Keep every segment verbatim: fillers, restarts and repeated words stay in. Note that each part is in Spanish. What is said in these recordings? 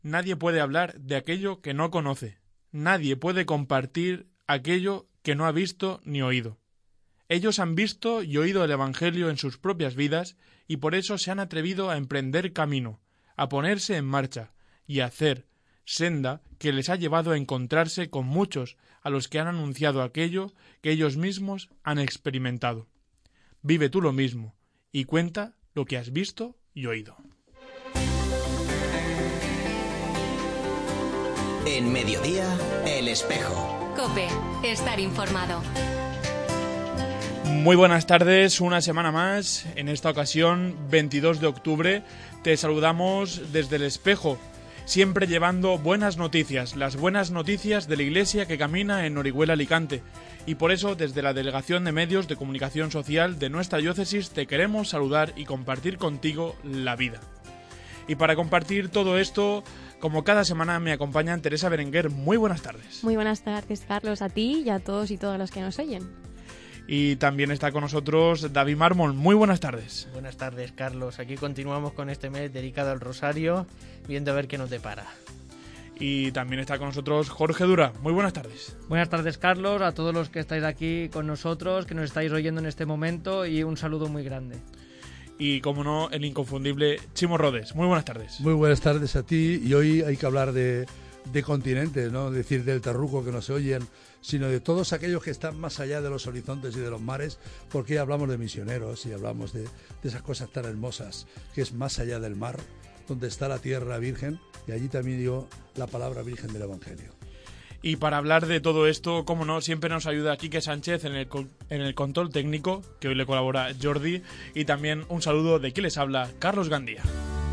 Nadie puede hablar de aquello que no conoce. Nadie puede compartir aquello que no ha visto ni oído. Ellos han visto y oído el Evangelio en sus propias vidas y por eso se han atrevido a emprender camino, a ponerse en marcha y a hacer senda que les ha llevado a encontrarse con muchos a los que han anunciado aquello que ellos mismos han experimentado. Vive tú lo mismo y cuenta lo que has visto y oído. En Mediodía, El Espejo. COPE, estar informado. Muy buenas tardes, una semana más. En esta ocasión, veintidós de octubre, te saludamos desde El Espejo, siempre llevando buenas noticias, las buenas noticias de la Iglesia que camina en Orihuela, Alicante. Y por eso, desde la Delegación de Medios de Comunicación Social de nuestra diócesis, te queremos saludar y compartir contigo la vida. Y para compartir todo esto, como cada semana, me acompañan Teresa Berenguer. Muy buenas tardes. Muy buenas tardes, Carlos, a ti y a todos y todas los que nos oyen. Y también está con nosotros David Mármol. Muy buenas tardes. Buenas tardes, Carlos. Aquí continuamos con este mes dedicado al Rosario, viendo a ver qué nos depara. Y también está con nosotros Jorge Dura. Muy buenas tardes. Buenas tardes, Carlos, a todos los que estáis aquí con nosotros, que nos estáis oyendo en este momento, y un saludo muy grande. Y, como no, el inconfundible Chimo Rodes. Muy buenas tardes. Muy buenas tardes a ti. Y hoy hay que hablar de, de continentes, no decir del terruco que no se oyen, sino de todos aquellos que están más allá de los horizontes y de los mares, porque hablamos de misioneros y hablamos de, de esas cosas tan hermosas, que es más allá del mar, donde está la tierra virgen, y allí también dio la palabra virgen del Evangelio. Y para hablar de todo esto, como no, siempre nos ayuda Quique Sánchez en el, en el control técnico, que hoy le colabora Jordi, y también un saludo de quien les habla, Carlos Gandía.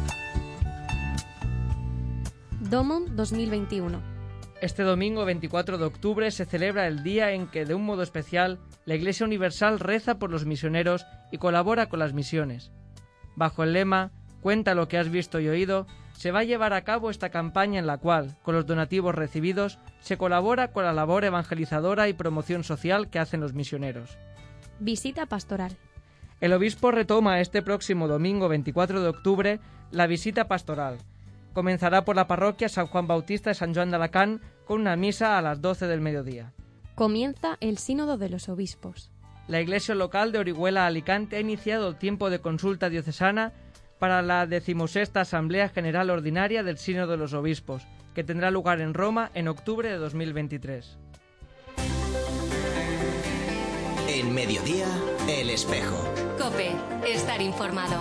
Domum dos mil veintiuno. Este domingo veinticuatro de octubre se celebra el día en que, de un modo especial, la Iglesia Universal reza por los misioneros y colabora con las misiones. Bajo el lema «Cuenta lo que has visto y oído», se va a llevar a cabo esta campaña en la cual, con los donativos recibidos, se colabora con la labor evangelizadora y promoción social que hacen los misioneros. Visita pastoral. El obispo retoma este próximo domingo veinticuatro de octubre la visita pastoral. Comenzará por la parroquia San Juan Bautista de San Joan de Alacant con una misa a las doce del mediodía. Comienza el Sínodo de los Obispos. La iglesia local de Orihuela, Alicante, ha iniciado el tiempo de consulta diocesana para la decimosexta Asamblea General Ordinaria del Sínodo de los Obispos, que tendrá lugar en Roma en octubre de dos mil veintitrés. En Mediodía, El Espejo. COPE, estar informado.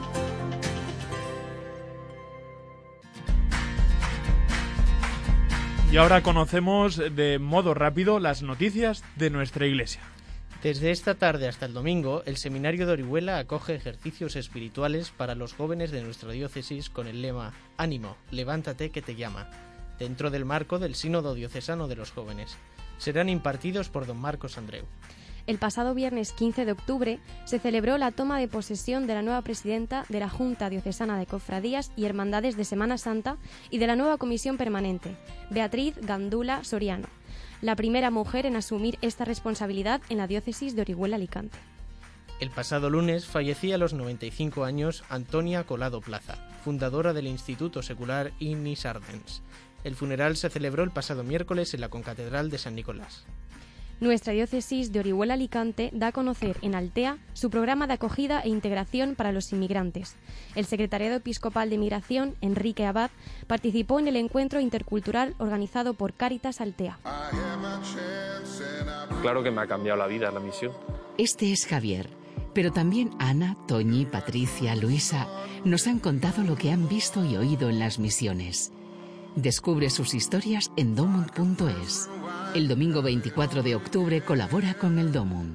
Y ahora conocemos de modo rápido las noticias de nuestra iglesia. Desde esta tarde hasta el domingo, el Seminario de Orihuela acoge ejercicios espirituales para los jóvenes de nuestra diócesis con el lema «Ánimo, levántate que te llama», dentro del marco del Sínodo Diocesano de los Jóvenes. Serán impartidos por don Marcos Andreu. El pasado viernes quince de octubre se celebró la toma de posesión de la nueva presidenta de la Junta Diocesana de Cofradías y Hermandades de Semana Santa y de la nueva comisión permanente, Beatriz Gandula Soriano, la primera mujer en asumir esta responsabilidad en la diócesis de Orihuela, Alicante. El pasado lunes fallecía a los noventa y cinco años Antonia Colado Plaza, fundadora del Instituto Secular Ignis Ardens. El funeral se celebró el pasado miércoles en la concatedral de San Nicolás. Nuestra diócesis de Orihuela, Alicante da a conocer en Altea su programa de acogida e integración para los inmigrantes. El secretariado episcopal de Migración, Enrique Abad, participó en el encuentro intercultural organizado por Cáritas Altea. Claro que me ha cambiado la vida la misión. Este es Javier, pero también Ana, Toñi, Patricia, Luisa nos han contado lo que han visto y oído en las misiones. Descubre sus historias en domund punto es. El domingo veinticuatro de octubre colabora con el Domund.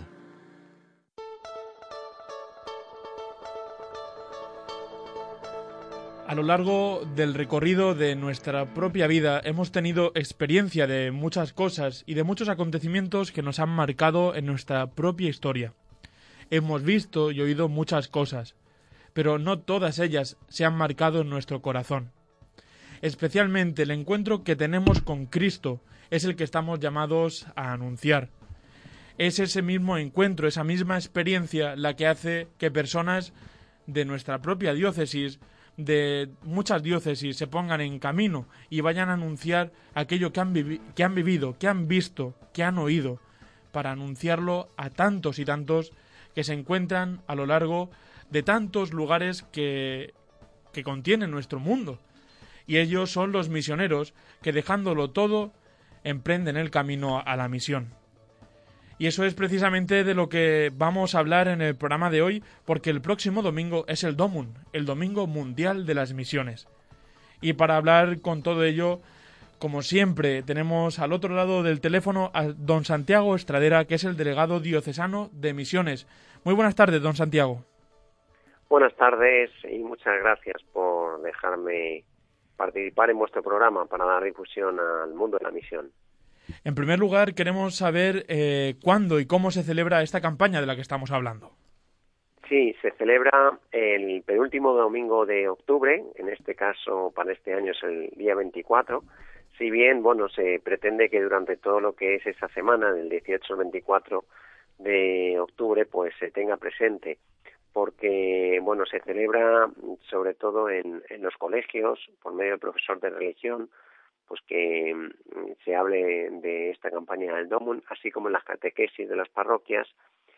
A lo largo del recorrido de nuestra propia vida hemos tenido experiencia de muchas cosas y de muchos acontecimientos que nos han marcado en nuestra propia historia. Hemos visto y oído muchas cosas, pero no todas ellas se han marcado en nuestro corazón. Especialmente el encuentro que tenemos con Cristo es el que estamos llamados a anunciar. Es ese mismo encuentro, esa misma experiencia la que hace que personas de nuestra propia diócesis de muchas diócesis se pongan en camino y vayan a anunciar aquello que han, vivi- que han vivido, que han visto, que han oído, para anunciarlo a tantos y tantos que se encuentran a lo largo de tantos lugares que, que contiene nuestro mundo. Y ellos son los misioneros que, dejándolo todo, emprenden el camino a la misión. Y eso es precisamente de lo que vamos a hablar en el programa de hoy, porque el próximo domingo es el Domun, el Domingo Mundial de las Misiones. Y para hablar con todo ello, como siempre, tenemos al otro lado del teléfono a don Santiago Estradera, que es el delegado diocesano de Misiones. Muy buenas tardes, don Santiago. Buenas tardes y muchas gracias por dejarme participar en vuestro programa para dar difusión al mundo de la misión. En primer lugar, queremos saber eh, cuándo y cómo se celebra esta campaña de la que estamos hablando. Sí, se celebra el penúltimo domingo de octubre, en este caso para este año es el día veinticuatro, si bien, bueno, se pretende que durante todo lo que es esa semana, del dieciocho al veinticuatro de octubre, pues se tenga presente, porque, bueno, se celebra sobre todo en, en los colegios, por medio del profesor de religión, pues que se hable de esta campaña del Domun, así como en las catequesis de las parroquias,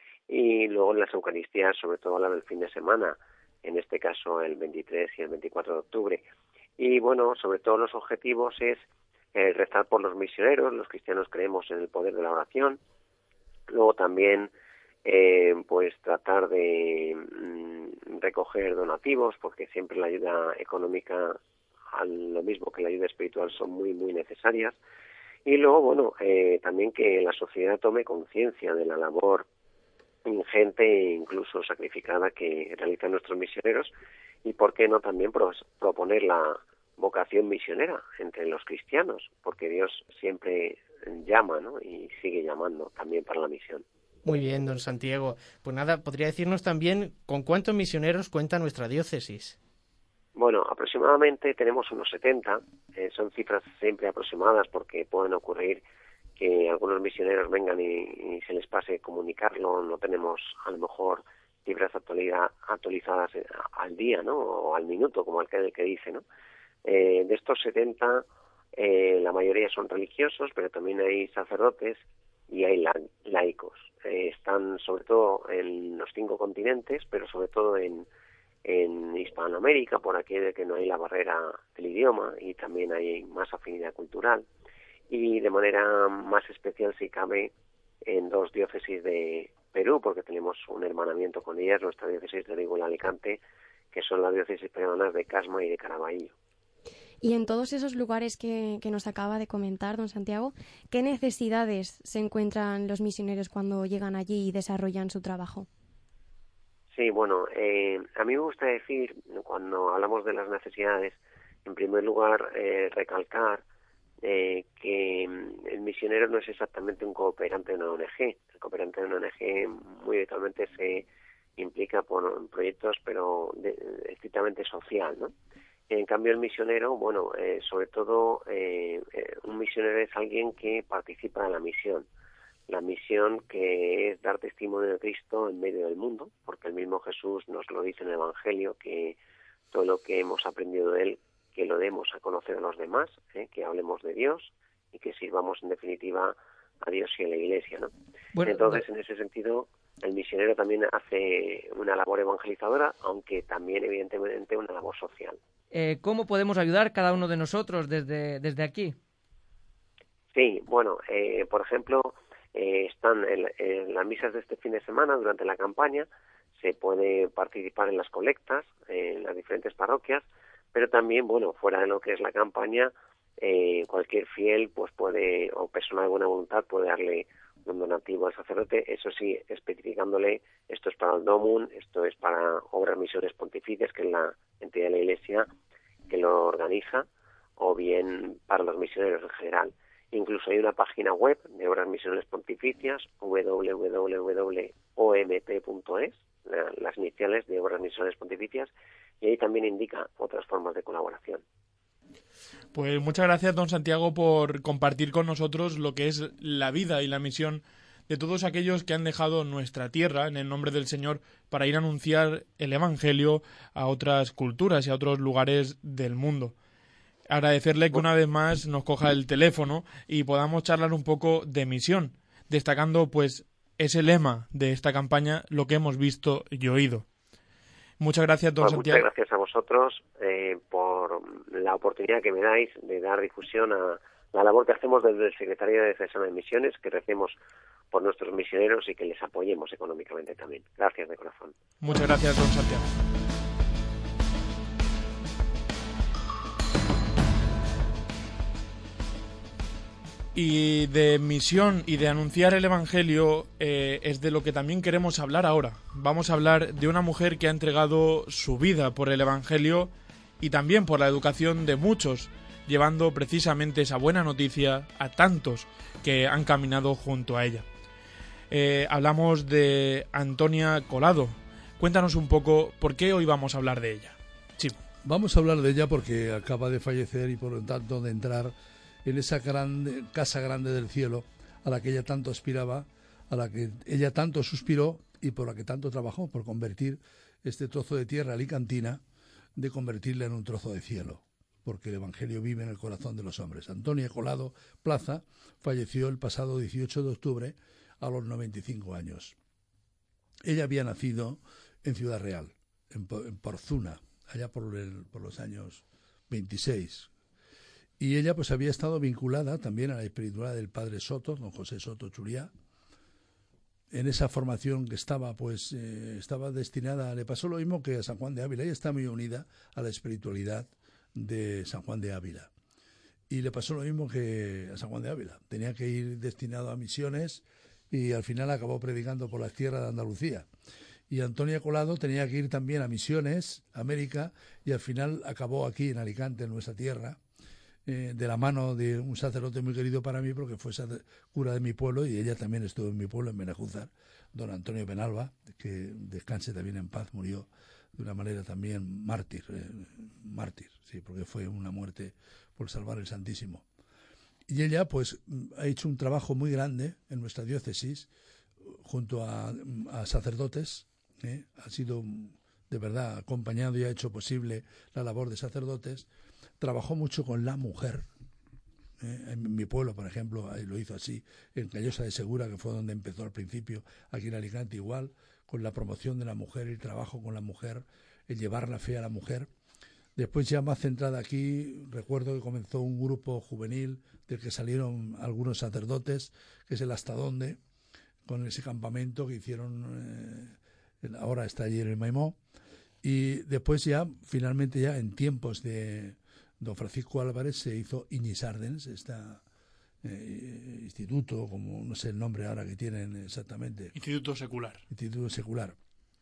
y luego en las Eucaristías, sobre todo hablar del fin de semana, en este caso el veintitrés y el veinticuatro de octubre. Y bueno, sobre todo los objetivos es eh, rezar por los misioneros, los cristianos creemos en el poder de la oración, luego también eh, pues tratar de mm, recoger donativos, porque siempre la ayuda económica, a lo mismo que la ayuda espiritual, son muy, muy necesarias. Y luego, bueno, eh, también que la sociedad tome conciencia de la labor ingente e incluso sacrificada que realizan nuestros misioneros, y por qué no también pro- proponer la vocación misionera entre los cristianos, porque Dios siempre llama, ¿no? Y sigue llamando también para la misión. Muy bien, don Santiago. Pues nada, ¿podría decirnos también con cuántos misioneros cuenta nuestra diócesis? Bueno, aproximadamente tenemos unos setenta, eh, son cifras siempre aproximadas porque pueden ocurrir que algunos misioneros vengan y, y se les pase comunicarlo, no tenemos a lo mejor cifras actualidad, actualizadas al día, ¿no? O al minuto, como el que, el que dice, ¿no? Eh, de estos setenta, eh, la mayoría son religiosos, pero también hay sacerdotes y hay la, laicos. Eh, están sobre todo en los cinco continentes, pero sobre todo en en Hispanoamérica, por aquí de que no hay la barrera del idioma y también hay más afinidad cultural, y de manera más especial, si cabe, en dos diócesis de Perú, porque tenemos un hermanamiento con ellas, nuestra diócesis de Orihuela Alicante, que son las diócesis peruanas de Casma y de Caraballo. Y en todos esos lugares que, que nos acaba de comentar, don Santiago, ¿qué necesidades se encuentran los misioneros cuando llegan allí y desarrollan su trabajo? Sí, bueno, eh, a mí me gusta decir, cuando hablamos de las necesidades, en primer lugar, eh, recalcar eh, que el misionero no es exactamente un cooperante de una O N G. El cooperante de una O N G muy habitualmente se implica por proyectos, pero de, estrictamente social, ¿no? En cambio, el misionero, bueno, eh, sobre todo, eh, eh, un misionero es alguien que participa en la misión. La misión que es dar testimonio de Cristo en medio del mundo, porque el mismo Jesús nos lo dice en el Evangelio, que todo lo que hemos aprendido de Él, que lo demos a conocer a los demás, ¿eh? Que hablemos de Dios y que sirvamos en definitiva a Dios y a la Iglesia, ¿no? Bueno, entonces, en ese sentido, el misionero también hace una labor evangelizadora, aunque también, evidentemente, una labor social. Eh, ¿Cómo podemos ayudar cada uno de nosotros desde, desde aquí? Sí, bueno, eh, por ejemplo, eh, están en, en las misas de este fin de semana, durante la campaña, se puede participar en las colectas, eh, en las diferentes parroquias, pero también, bueno, fuera de lo que es la campaña, eh, cualquier fiel pues puede, o persona de buena voluntad, puede darle un donativo al sacerdote, eso sí, especificándole, esto es para el Domun, esto es para Obras Misiones Pontificias, que es la entidad de la Iglesia que lo organiza, o bien para los misioneros en general. Incluso hay una página web de Obras Misiones Pontificias, doble u doble u doble u punto o m p punto es, la, las iniciales de Obras Misiones Pontificias, y ahí también indica otras formas de colaboración. Pues muchas gracias, don Santiago, por compartir con nosotros lo que es la vida y la misión de todos aquellos que han dejado nuestra tierra en el nombre del Señor para ir a anunciar el Evangelio a otras culturas y a otros lugares del mundo. Agradecerle que una vez más nos coja el teléfono y podamos charlar un poco de misión, destacando pues ese lema de esta campaña, lo que hemos visto y oído. Muchas gracias, don pues Santiago. Muchas gracias a vosotros eh, por la oportunidad que me dais de dar difusión a la labor que hacemos desde el Secretariado Diocesano de Misiones, que recemos por nuestros misioneros y que les apoyemos económicamente también. Gracias de corazón. Muchas gracias, don Santiago. Y de misión y de anunciar el Evangelio eh, es de lo que también queremos hablar ahora. Vamos a hablar de una mujer que ha entregado su vida por el Evangelio y también por la educación de muchos, llevando precisamente esa buena noticia a tantos que han caminado junto a ella. Eh, hablamos de Antonia Colado. Cuéntanos un poco por qué hoy vamos a hablar de ella. Sí. Vamos a hablar de ella porque acaba de fallecer y por lo tanto de entrar en esa grande, casa grande del cielo a la que ella tanto aspiraba, a la que ella tanto suspiró y por la que tanto trabajó, por convertir este trozo de tierra alicantina, de convertirla en un trozo de cielo, porque el Evangelio vive en el corazón de los hombres. Antonia Colado Plaza falleció el pasado dieciocho de octubre a los noventa y cinco años. Ella había nacido en Ciudad Real, en, en Porzuna, allá por, el, por los años veintiséis. Y ella pues había estado vinculada también a la espiritualidad del padre Soto, don José Soto Churiá. En esa formación que estaba, pues eh, estaba destinada, le pasó lo mismo que a San Juan de Ávila. Ella está muy unida a la espiritualidad de San Juan de Ávila. Y le pasó lo mismo que a San Juan de Ávila. Tenía que ir destinado a misiones y al final acabó predicando por las tierras de Andalucía. Y Antonia Colado tenía que ir también a misiones, a América, y al final acabó aquí en Alicante, en nuestra tierra, eh, de la mano de un sacerdote muy querido para mí, porque fue cura de mi pueblo, y ella también estuvo en mi pueblo, en Benejúzar, don Antonio Penalba, que descanse también en paz, murió de una manera también mártir, eh, mártir, sí, porque fue una muerte por salvar el Santísimo. Y ella, pues, ha hecho un trabajo muy grande en nuestra diócesis, junto a, a sacerdotes, ¿eh? Ha sido, de verdad, acompañado y ha hecho posible la labor de sacerdotes. Trabajó mucho con la mujer. ¿eh? En mi pueblo, por ejemplo, lo hizo así, en Callosa de Segura, que fue donde empezó al principio, aquí en Alicante igual, con la promoción de la mujer, el trabajo con la mujer, el llevar la fe a la mujer. Después, ya más centrada aquí, recuerdo que comenzó un grupo juvenil del que salieron algunos sacerdotes, que es el Hasta Dónde, con ese campamento que hicieron, eh, ahora está allí en el Maimó. Y después ya, finalmente ya en tiempos de don Francisco Álvarez, se hizo Iñis Ardens, este eh, instituto, como no sé el nombre ahora que tienen exactamente. Instituto Secular. Instituto Secular.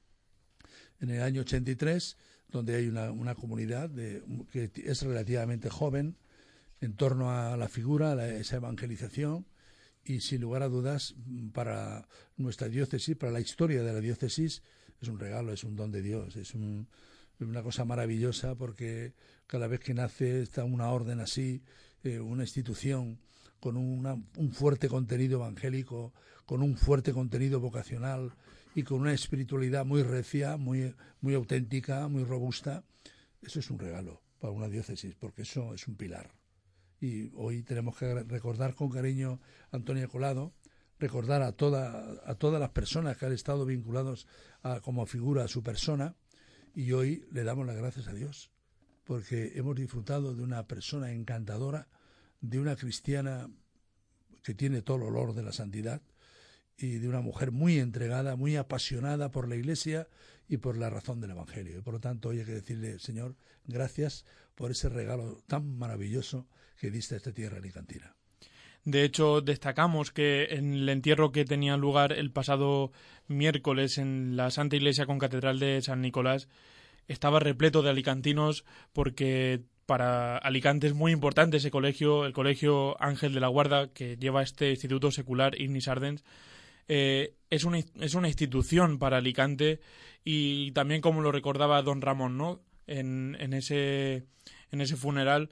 En el año ochenta y tres, donde hay una, una comunidad de, que es relativamente joven, en torno a la figura, a la, esa evangelización, y sin lugar a dudas, para nuestra diócesis, para la historia de la diócesis, es un regalo, es un don de Dios, es un, una cosa maravillosa, porque cada vez que nace está una orden así, eh, una institución con una, un fuerte contenido evangélico, con un fuerte contenido vocacional y con una espiritualidad muy recia, muy, muy auténtica, muy robusta. Eso es un regalo para una diócesis, porque eso es un pilar. Y hoy tenemos que recordar con cariño a Antonia Colado, recordar a, toda, a todas las personas que han estado vinculados a, como figura a su persona, y hoy le damos las gracias a Dios, porque hemos disfrutado de una persona encantadora, de una cristiana que tiene todo el olor de la santidad, y de una mujer muy entregada, muy apasionada por la Iglesia y por la razón del Evangelio. Y por lo tanto, hoy hay que decirle, Señor, gracias por ese regalo tan maravilloso que diste a esta tierra alicantina. De hecho, destacamos que en el entierro que tenía lugar el pasado miércoles en la Santa Iglesia Concatedral de San Nicolás estaba repleto de alicantinos, porque para Alicante es muy importante ese colegio, el Colegio Ángel de la Guarda, que lleva este instituto secular Iñis Ardens. Eh, es una, es una institución para Alicante, y también, como lo recordaba don Ramón, ¿no? En, en ese en ese funeral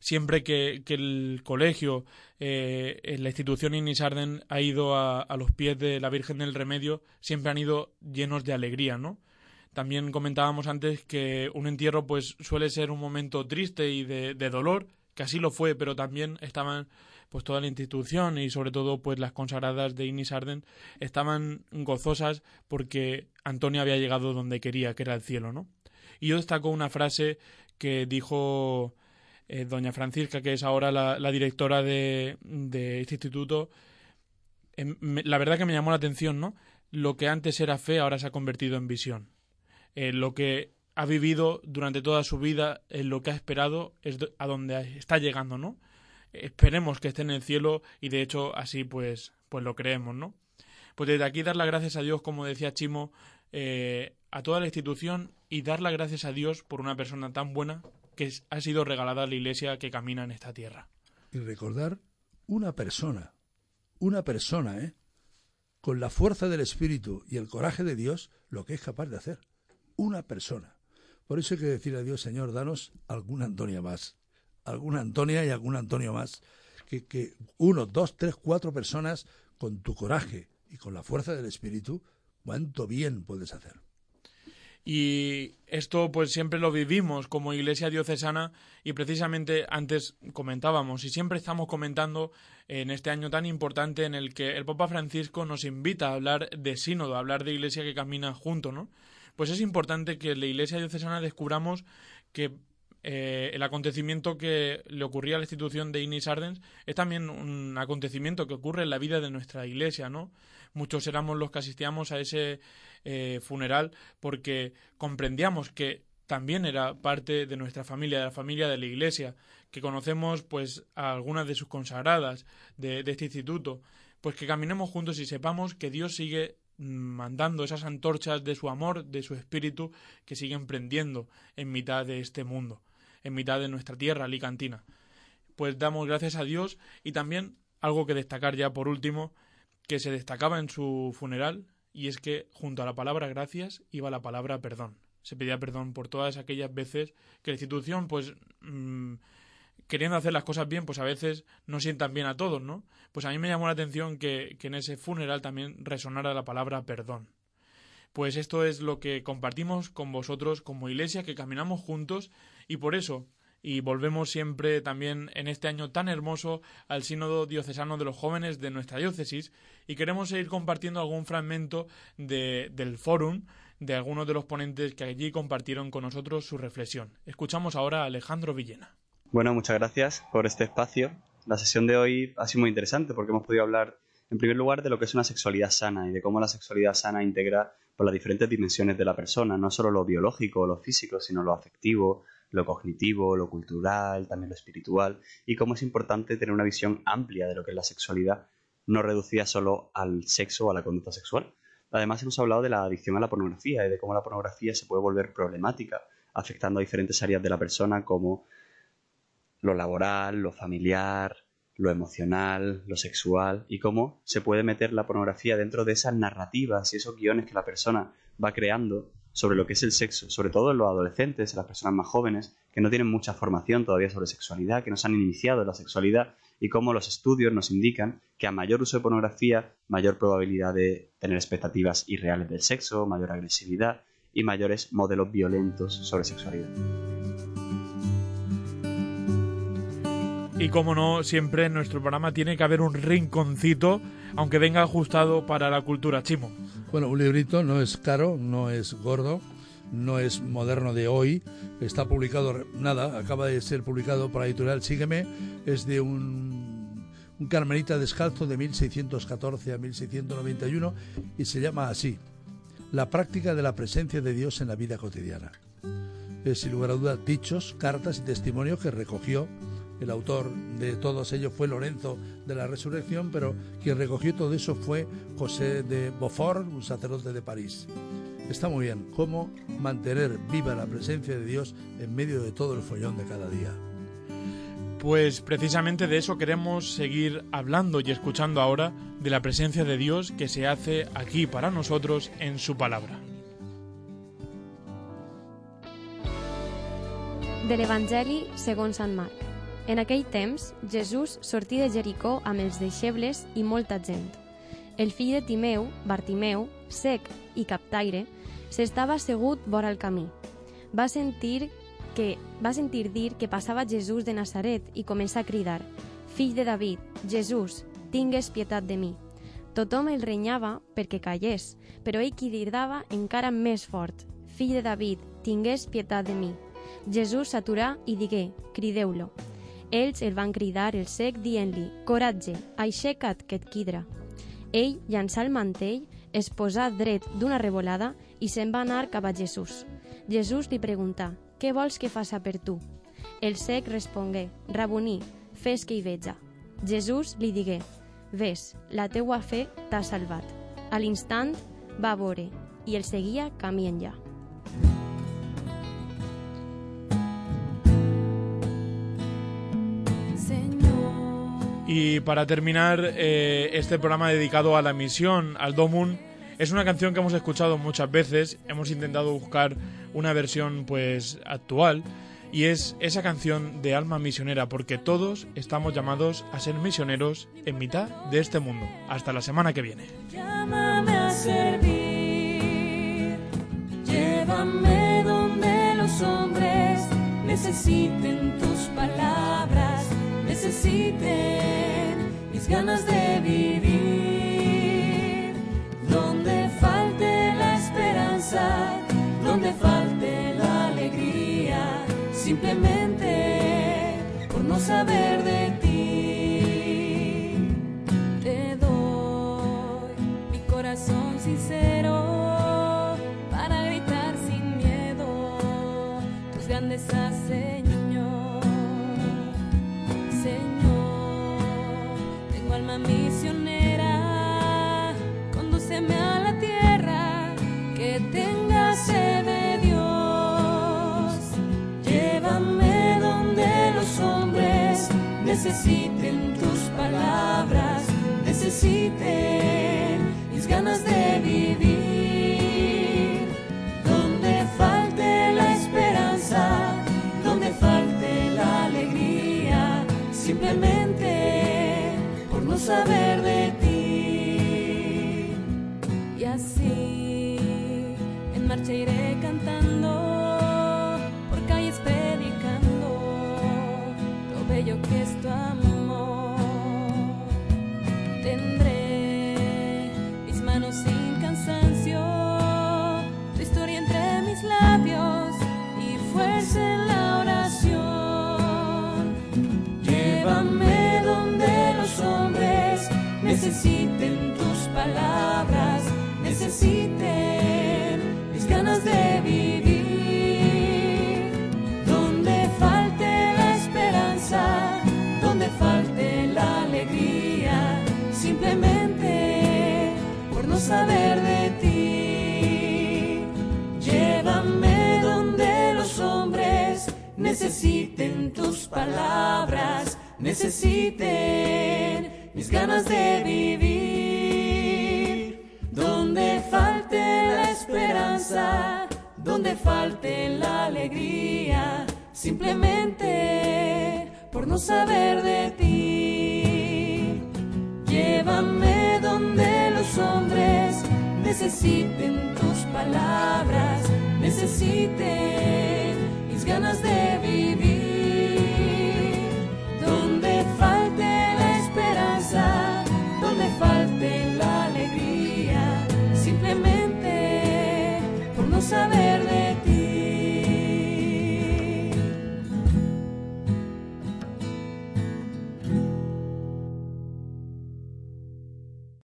siempre que, que el colegio, eh, la institución Inisarden ha ido a, a los pies de la Virgen del Remedio, siempre han ido llenos de alegría, ¿no? También comentábamos antes que un entierro pues suele ser un momento triste y de, de dolor, que así lo fue, pero también estaban pues toda la institución y sobre todo pues las consagradas de Inisarden estaban gozosas porque Antonia había llegado donde quería, que era el cielo, ¿no? Y yo destaco una frase que dijo eh, doña Francisca, que es ahora la, la directora de, de este instituto. Eh, me, la verdad que me llamó la atención, ¿no? Lo que antes era fe ahora se ha convertido en visión. Eh, lo que ha vivido durante toda su vida, eh, lo que ha esperado es a donde está llegando, ¿no? Esperemos que esté en el cielo y de hecho así pues, pues lo creemos, ¿no? Pues desde aquí dar las gracias a Dios, como decía Chimo, eh, a toda la institución y dar las gracias a Dios por una persona tan buena que ha sido regalada a la Iglesia que camina en esta tierra. Y recordar una persona, una persona, ¿eh? Con la fuerza del Espíritu y el coraje de Dios, lo que es capaz de hacer. Una persona. Por eso hay que decir a Dios, Señor, danos alguna Antonia más. Alguna Antonia y algún Antonio más, que, que uno, dos, tres, cuatro personas con tu coraje y con la fuerza del Espíritu, cuánto bien puedes hacer. Y esto pues siempre lo vivimos como Iglesia Diocesana y precisamente antes comentábamos y siempre estamos comentando en este año tan importante en el que el Papa Francisco nos invita a hablar de sínodo, a hablar de Iglesia que camina junto, ¿no? Pues es importante que en la Iglesia Diocesana descubramos que Eh, el acontecimiento que le ocurría a la institución de Inisarden es también un acontecimiento que ocurre en la vida de nuestra iglesia, ¿no? Muchos éramos los que asistíamos a ese eh, funeral porque comprendíamos que también era parte de nuestra familia, de la familia de la iglesia, que conocemos pues a algunas de sus consagradas de, de este instituto, pues que caminemos juntos y sepamos que Dios sigue mandando esas antorchas de su amor, de su espíritu, que siguen prendiendo en mitad de este mundo, en mitad de nuestra tierra alicantina. Pues damos gracias a Dios y también algo que destacar ya por último, que se destacaba en su funeral, y es que junto a la palabra gracias iba la palabra perdón. Se pedía perdón por todas aquellas veces que la institución, pues mmm, queriendo hacer las cosas bien, pues a veces no sientan bien a todos, ¿no? Pues a mí me llamó la atención que, que en ese funeral también resonara la palabra perdón. Pues esto es lo que compartimos con vosotros como iglesia, que caminamos juntos y por eso, y volvemos siempre también en este año tan hermoso al Sínodo Diocesano de los Jóvenes de nuestra diócesis y queremos seguir compartiendo algún fragmento de, del fórum de algunos de los ponentes que allí compartieron con nosotros su reflexión. Escuchamos ahora a Alejandro Villena. Bueno, muchas gracias por este espacio. La sesión de hoy ha sido muy interesante porque hemos podido hablar, en primer lugar, de lo que es una sexualidad sana y de cómo la sexualidad sana integra por las diferentes dimensiones de la persona, no solo lo biológico o lo físico, sino lo afectivo, lo cognitivo, lo cultural, también lo espiritual, y cómo es importante tener una visión amplia de lo que es la sexualidad, no reducida solo al sexo o a la conducta sexual. Además, hemos hablado de la adicción a la pornografía y de cómo la pornografía se puede volver problemática, afectando a diferentes áreas de la persona como lo laboral, lo familiar, lo emocional, lo sexual, y cómo se puede meter la pornografía dentro de esas narrativas y esos guiones que la persona va creando sobre lo que es el sexo, sobre todo en los adolescentes, en las personas más jóvenes, que no tienen mucha formación todavía sobre sexualidad, que no se han iniciado en la sexualidad, y cómo los estudios nos indican que a mayor uso de pornografía, mayor probabilidad de tener expectativas irreales del sexo, mayor agresividad y mayores modelos violentos sobre sexualidad. Y como no, siempre en nuestro programa tiene que haber un rinconcito, aunque venga ajustado para la cultura, Chimo. Bueno, un librito no es caro, no es gordo, no es moderno de hoy. Está publicado, nada, acaba de ser publicado por la editorial Sígueme. Es de un, un carmelita descalzo de mil seiscientos catorce a mil seiscientos noventa y uno y se llama así: La práctica de la presencia de Dios en la vida cotidiana. Es, sin lugar a dudas, dichos, cartas y testimonios que recogió. El autor de todos ellos fue Lorenzo de la Resurrección, pero quien recogió todo eso fue José de Beaufort, un sacerdote de París. Está muy bien, cómo mantener viva la presencia de Dios en medio de todo el follón de cada día. Pues precisamente de eso queremos seguir hablando y escuchando ahora, de la presencia de Dios que se hace aquí para nosotros en su palabra. De l'Evangeli segons Sant Marc. En aquell temps, Jesús sortí de Jericó amb els deixebles i molta gent. El fill de Timeu, Bartimeu, sec i captaire, s'estava assegut vora el camí. Va sentir, que, va sentir dir que passava Jesús de Nazaret i començà a cridar: «Fill de David, Jesús, tingues pietat de mi». Tothom el renyava perquè callés, però ell cridava encara més fort: «Fill de David, tingues pietat de mi». Jesús s'aturà i digué: «Crideu-lo». Ells el van cridar el sec dient-li: «Coratge, aixeca't que et quidra». Ell llançà el mantell, es posà dret d'una revolada i se'n va anar cap a Jesús. Jesús li preguntà: «Què vols que faça per tu?» El sec respongué: «Raboní, fes que hi veja». Jesús li digué: «Ves, la teua fe t'ha salvat». A l'instant va veure i el seguia camí enllà. Y para terminar eh, este programa dedicado a la misión, al Domun, es una canción que hemos escuchado muchas veces. Hemos intentado buscar una versión pues actual, y es esa canción de alma misionera, porque todos estamos llamados a ser misioneros en mitad de este mundo. Hasta la semana que viene. Llámame a servir, llévame donde los hombres necesiten tus palabras, necesiten mis ganas de vivir, donde falte la esperanza, donde falte la alegría, simplemente por no saber de ti. Te doy mi corazón sincero para gritar sin miedo tus grandezas, Señor. Señor, tengo alma misionera, condúceme a la tierra que tenga sed de Dios. Llévame donde los hombres necesiten tus palabras, necesiten mis ganas de vivir, donde falte la esperanza, donde falte la alegría, simplemente por no saber de ti. Y así en marcha iré cantando, por calles predicando lo bello que es tu amor. Tendré mis manos sin cansancio, tu historia entre mis labios y fuerza en la oración. Llévame donde los hombres necesiten tus palabras, necesiten mis ganas de vivir, donde falte la esperanza, donde falte la alegría, simplemente por no saber de ti. Llévame donde los hombres necesiten tus palabras, necesiten mis ganas de vivir, donde falte la esperanza, donde falte la alegría, simplemente por no saber de ti. Llévame donde los hombres necesiten tus palabras, necesiten mis ganas de vivir,